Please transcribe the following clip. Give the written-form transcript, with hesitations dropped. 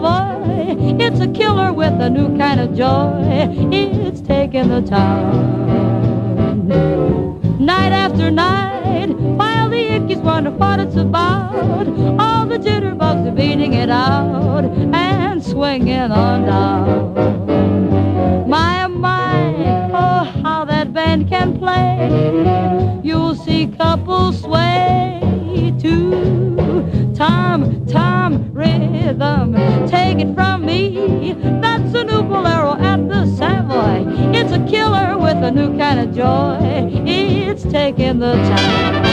boy. It's a killer with a new kind of joy. It's taking the town. Night after night, while the Yankees wonder what it's about, all the jitterbugs are beating it out and swinging on down. My, oh, how that band can play. You'll see couples sway to Tom, Tom rhythm. Take it from me, that's a new bolero at the Savoy. It's a killer with a new kind of joy. It's taking the time.